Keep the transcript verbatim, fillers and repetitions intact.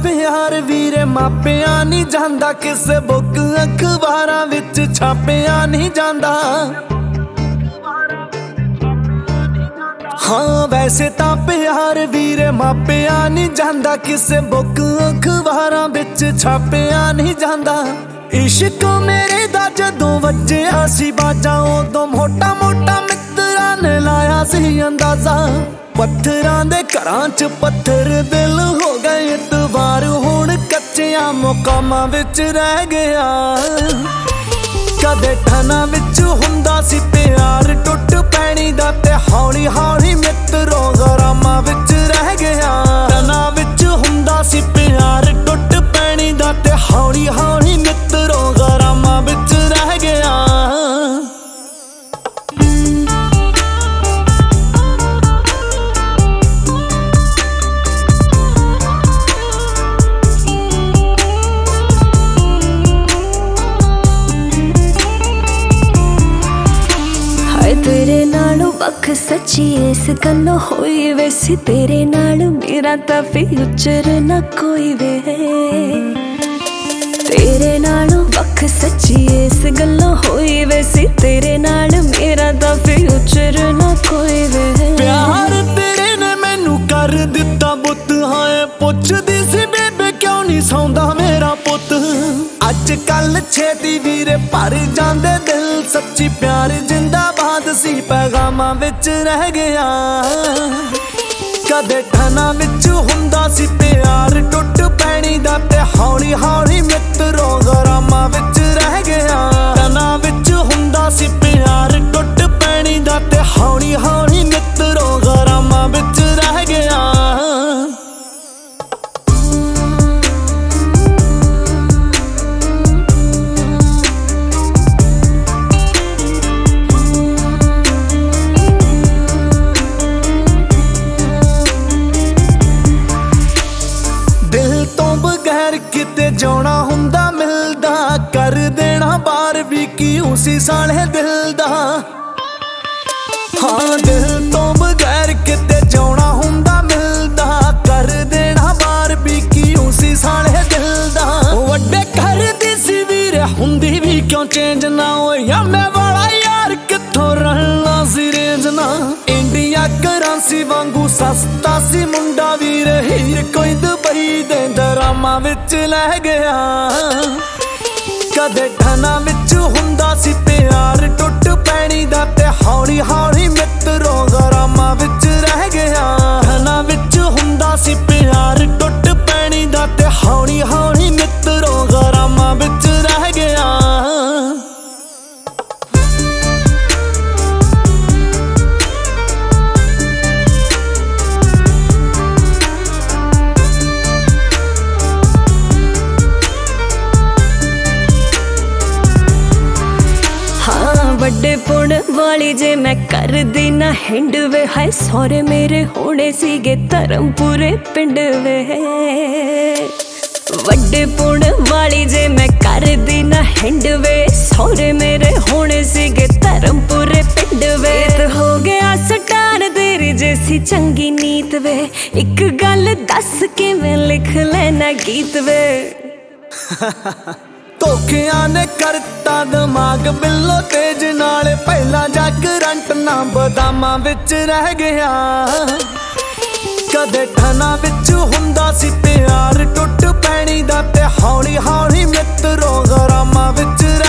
प्यार वीरे मापिया नहीं जांदा, किसे बुक अखबारां विच छापिया नहीं जांदा। हाँ वैसे तां प्यार वीरे मापिया नहीं जांदा, किसे बुक अखबारां विच छापिया नहीं जांदा। इश्क मेरे दा जदों वज्जिया सी बाजा, उदों मोटा मोटा मित्तरां ने लाया सी अंदाजा। पत्थरां दे घरां च पत्थर दिल हो गए इतबार, हुण कच्चियां मुकामां विच रह गया। कदे ठना विच हुंदा सी प्यार, टुट पैणी दा ते हौली हौली मित्रों गरामां विच रह गया। ठना विच हुंदा सी प्यार, टुट पैणी दा ते हौली हौली मित्रों गरामां विच रह गया। तेरे नालों वख सच्ची इस गल्लों होई वैसी, तेरे नाल मेरा तां फ्यूचर ना कोई वे। तेरे नालों वख सच्ची इस गल्लों होई वैसी, तेरे नाल मेरा तां फ्यूचर ना कोई वे। प्यार तेरे ने मैनू कर दिता बुत, हाए पुछदी सी बेबे क्यों नहीं सौंदा मेरा पुत। अज कल छेती वीरे भर जांदे दिल, सच्ची प्यार जिंदाबाद सी पैगामां विच रह गया। कदे ठना विच हुंदा सी प्यार, टुट पैणी दा ते हौली हौली मित्रों गरामां विच रह गया। ठना विच हुंदा सी प्यार, टुट पैणी दा ते हौली हौली मित्रों गरामां विच रह गया। किते जाना हुंदा मिलदा, कर देना बार भी की उसी साले दिल दा। हाँ दिल तो बगैर किते जाना हुंदा मिलदा, कर देना बार भी की उसी साले दिल दा। वड्डे घर दी सी वीरे हुंदी भी क्यों चेंज ना होया, मैं वाला यार कित्थों रहना सी रेंज ना। इंडिया करेंसी वांगू सस्ता सी मुंडा वीरे, हीर कोई दुबई दे दरामां विच लह गया। कदे ठना विच हुंदा सी प्यार, टुट पैणी दा ते हौली हौली मित्रों गरामां विच रह गया। ठना विच हुंदा सी प्यार, टुट पैणी दा ते हौली हौली मित्रों गरामां विच रह गया। ਵੱਡੇ ਪੁਣ ਵਾਲੀ ਜੇ ਮੈਂ ਕਰਦੀ ਨਾ ਹਿੰਡ ਵੇ, ਹਾਏ ਸਹੁਰੇ ਮੇਰੇ ਹੋਣੇ ਸੀਗੇ ਧਰਮਪੁਰੇ ਪਿੰਡ ਵੇ। ਵੱਡੇ ਪੁਣ ਵਾਲੀ ਜੇ ਮੈਂ ਕਰਦੀ ਨਾ ਹਿੰਡ ਵੇ, ਸਹੁਰੇ ਮੇਰੇ ਹੋਣੇ ਸੀਗੇ ਧਰਮਪੁਰੇ ਪਿੰਡ ਵੇ। ਤੇ ਹੋ ਗਿਆ ਸਟਾਰ ਤੇਰੀ ਜੈਸੀ ਚੰਗੀ ਨੀਤ ਵੇ, ਇੱਕ ਗੱਲ ਦੱਸ ਕਿਵੇਂ ਲਿਖ ਲੈਣਾ ਗੀਤ ਵੇ। ਧੋਖਿਆਂ ਨੇ ਕਰਤਾ ਦਿਮਾਗ ਬਿੱਲੋ ਤੇਜ ਨਾਲ, ਪਹਿਲਾਂ ਜਾ ਕਰੰਟ ਨਾ ਬਦਾਮਾਂ ਵਿੱਚ ਰਹਿ ਗਿਆ। ਕਦੇ ਠਨਾ ਵਿੱਚ ਹੁੰਦਾ ਸੀ ਪਿਆਰ, ਟੁੱਟ ਪੈਣੀ ਦਾ ਤੇ ਹੌਲੀ ਹੌਲੀ ਮਿੱਤਰੋਂ ਗਰਾਮਾਂ ਵਿੱਚ